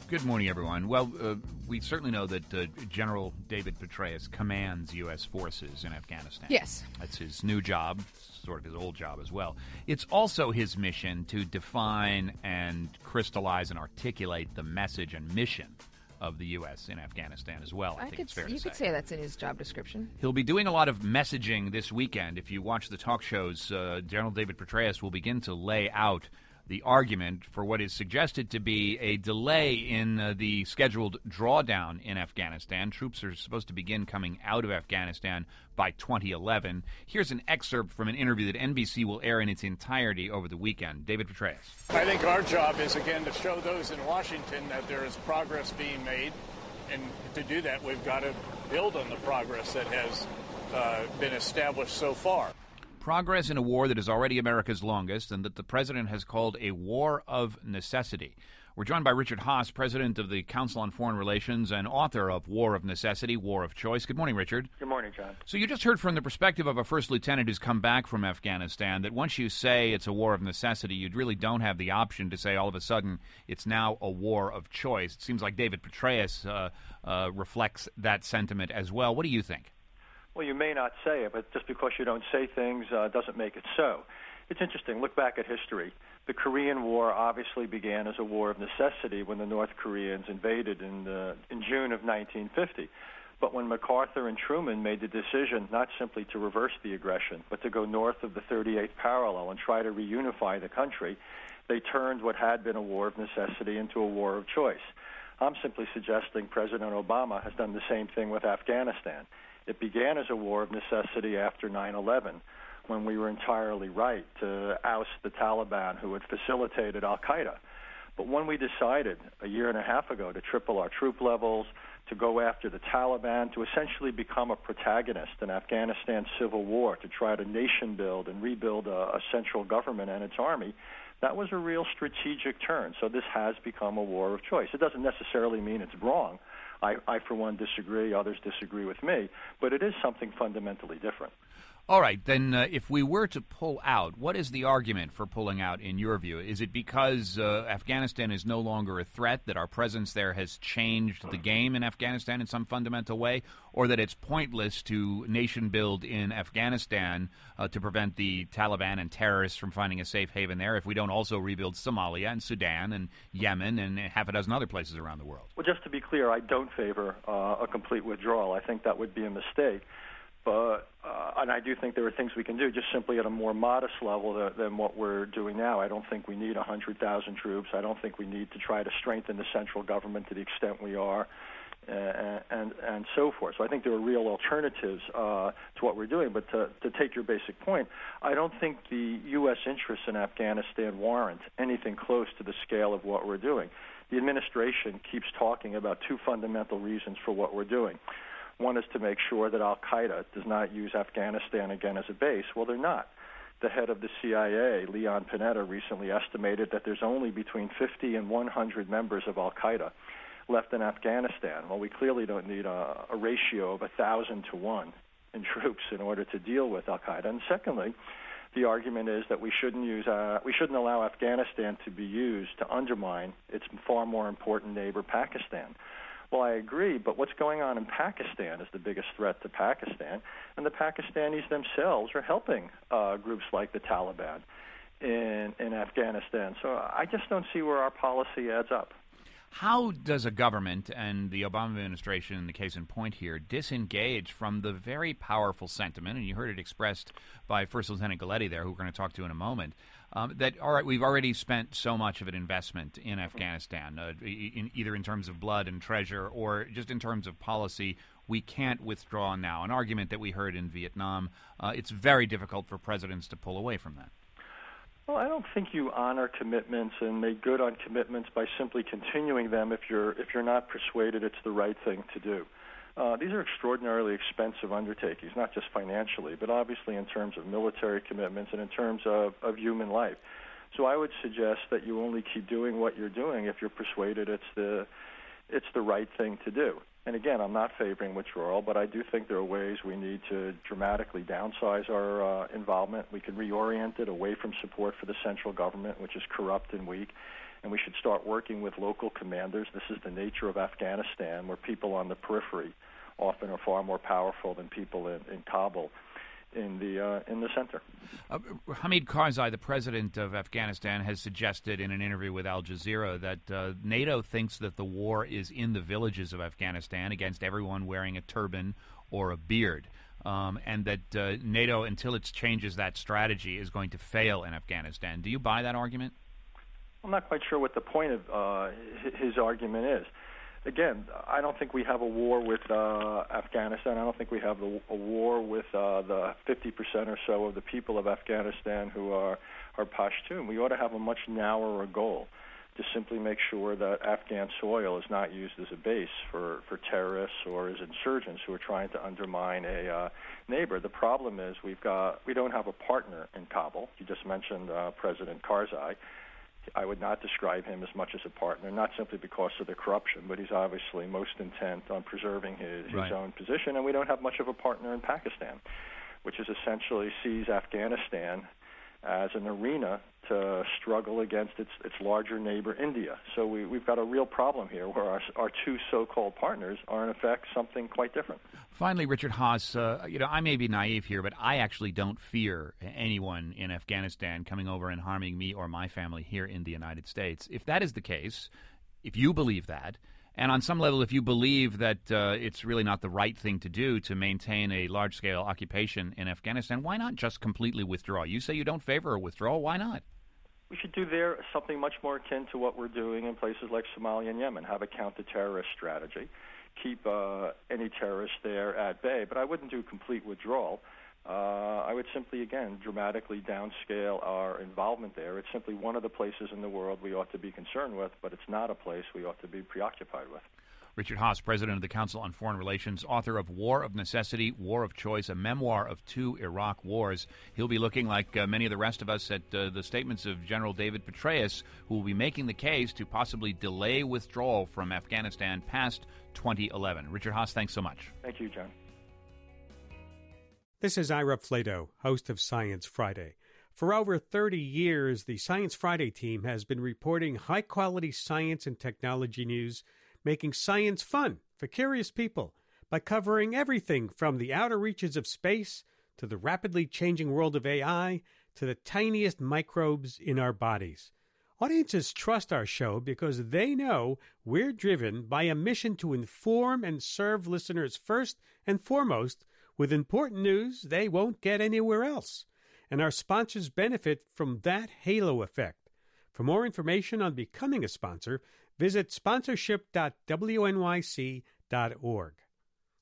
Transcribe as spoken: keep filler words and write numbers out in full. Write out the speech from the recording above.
Good morning, everyone. Well, uh, we certainly know that uh, General David Petraeus commands U S forces in Afghanistan. Yes. That's his new job, sort of his old job as well. It's also his mission to define and crystallize and articulate the message and mission of the U S in Afghanistan as well, I, I think could, it's fair you to say. could say that's in his job description. He'll be doing a lot of messaging this weekend. If you watch the talk shows, uh, General David Petraeus will begin to lay out the argument for what is suggested to be a delay in uh, the scheduled drawdown in Afghanistan. Troops are supposed to begin coming out of Afghanistan by twenty eleven. Here's an excerpt from an interview that N B C will air in its entirety over the weekend. David Petraeus. I think our job is, again, to show those in Washington that there is progress being made. And to do that, we've got to build on the progress that has uh, been established so far. Progress in a war that is already America's longest and that the president has called a war of necessity. We're joined by Richard Haass, president of the Council on Foreign Relations and author of War of Necessity, War of Choice. Good morning, Richard. Good morning, John. So you just heard from the perspective of a first lieutenant who's come back from Afghanistan that once you say it's a war of necessity, you really don't have the option to say all of a sudden it's now a war of choice. It seems like David Petraeus uh, uh, reflects that sentiment as well. What do you think? Well, you may not say it, but just because you don't say things uh, doesn't make it so. It's interesting. Look back at history. The Korean War obviously began as a war of necessity when the North Koreans invaded in, the, in June of nineteen fifty. But when MacArthur and Truman made the decision not simply to reverse the aggression, but to go north of the thirty-eighth parallel and try to reunify the country, they turned what had been a war of necessity into a war of choice. I'm simply suggesting President Obama has done the same thing with Afghanistan. It began as a war of necessity after nine eleven, when we were entirely right to oust the Taliban, who had facilitated al-Qaeda. But when we decided a year and a half ago to triple our troop levels, to go after the Taliban, to essentially become a protagonist in Afghanistan's civil war, to try to nation build and rebuild a, a central government and its army, that was a real strategic turn. So this has become a war of choice. It doesn't necessarily mean it's wrong. I, I, for one, disagree. Others disagree with me. But it is something fundamentally different. All right. Then uh, if we were to pull out, what is the argument for pulling out in your view? Is it because uh, Afghanistan is no longer a threat, that our presence there has changed the game in Afghanistan in some fundamental way, or that it's pointless to nation build in Afghanistan uh, to prevent the Taliban and terrorists from finding a safe haven there if we don't also rebuild Somalia and Sudan and Yemen and half a dozen other places around the world? Well, just to be clear, I don't favor uh, a complete withdrawal. I think that would be a mistake. But, uh, and I do think there are things we can do just simply at a more modest level than, than what we're doing now. I don't think we need one hundred thousand troops. I don't think we need to try to strengthen the central government to the extent we are, uh, and, and so forth. So I think there are real alternatives uh, to what we're doing. But to, to take your basic point, I don't think the U S interests in Afghanistan warrant anything close to the scale of what we're doing. The administration keeps talking about two fundamental reasons for what we're doing. One is to make sure that al-Qaeda does not use Afghanistan again as a base. Well, they're not. The head of the C I A, Leon Panetta, recently estimated that there's only between fifty and one hundred members of al-Qaeda left in Afghanistan. Well, we clearly don't need a, a ratio of one thousand to one in troops in order to deal with al-Qaeda. And secondly, the argument is that we shouldn't use, uh, we shouldn't allow Afghanistan to be used to undermine its far more important neighbor, Pakistan. Well, I agree, but what's going on in Pakistan is the biggest threat to Pakistan, and the Pakistanis themselves are helping uh, groups like the Taliban in, in Afghanistan. So I just don't see where our policy adds up. How does a government, and the Obama administration in the case in point here, disengage from the very powerful sentiment, and you heard it expressed by First Lieutenant Galetti there, who we're going to talk to in a moment, um, that all right, we've already spent so much of an investment in Afghanistan, uh, in, either in terms of blood and treasure or just in terms of policy, we can't withdraw now. An argument that we heard in Vietnam. Uh, it's very difficult for presidents to pull away from that. Well, I don't think you honor commitments and make good on commitments by simply continuing them if you're if you're not persuaded it's the right thing to do. Uh, these are extraordinarily expensive undertakings, not just financially, but obviously in terms of military commitments and in terms of, of human life. So I would suggest that you only keep doing what you're doing if you're persuaded it's the it's the right thing to do. And again, I'm not favoring withdrawal, but I do think there are ways we need to dramatically downsize our uh, involvement. We can reorient it away from support for the central government, which is corrupt and weak, and we should start working with local commanders. This is the nature of Afghanistan, where people on the periphery often are far more powerful than people in, in Kabul. In the uh, in the center. Uh, Hamid Karzai, the president of Afghanistan, has suggested in an interview with Al Jazeera that uh, NATO thinks that the war is in the villages of Afghanistan against everyone wearing a turban or a beard, um, and that uh, NATO, until it changes that strategy, is going to fail in Afghanistan. Do you buy that argument? I'm not quite sure what the point of uh, his argument is. Again, I don't think we have a war with uh, Afghanistan. I don't think we have a, a war with uh, the fifty percent or so of the people of Afghanistan who are, are Pashtun. We ought to have a much narrower goal to simply make sure that Afghan soil is not used as a base for, for terrorists or as insurgents who are trying to undermine a uh, neighbor. The problem is we've got we don't have a partner in Kabul. You just mentioned uh, President Karzai. I would not describe him as much as a partner, not simply because of the corruption, but he's obviously most intent on preserving his, his right. own position. And we don't have much of a partner in Pakistan, which is essentially sees Afghanistan as an arena to struggle against its its larger neighbor, India. So we, we've got a real problem here where our, our two so-called partners are, in effect, something quite different. Finally, Richard Haass, uh, you know, I may be naive here, but I actually don't fear anyone in Afghanistan coming over and harming me or my family here in the United States. If that is the case, if you believe that, and on some level, if you believe that uh, it's really not the right thing to do to maintain a large-scale occupation in Afghanistan, why not just completely withdraw? You say you don't favor a withdrawal. Why not? We should do there something much more akin to what we're doing in places like Somalia and Yemen, have a counter-terrorist strategy, keep uh, any terrorists there at bay, but I wouldn't do complete withdrawal. Uh, I would simply, again, dramatically downscale our involvement there. It's simply one of the places in the world we ought to be concerned with, but it's not a place we ought to be preoccupied with. Richard Haass, president of the Council on Foreign Relations, author of War of Necessity, War of Choice, a memoir of two Iraq wars. He'll be looking, like uh, many of the rest of us, at uh, the statements of General David Petraeus, who will be making the case to possibly delay withdrawal from Afghanistan past twenty eleven. Richard Haass, thanks so much. Thank you, John. This is Ira Flato, host of Science Friday. For over thirty years, the Science Friday team has been reporting high-quality science and technology news, making science fun for curious people by covering everything from the outer reaches of space to the rapidly changing world of A I to the tiniest microbes in our bodies. Audiences trust our show because they know we're driven by a mission to inform and serve listeners first and foremost with important news they won't get anywhere else. And our sponsors benefit from that halo effect. For more information on becoming a sponsor, visit sponsorship dot w n y c dot org.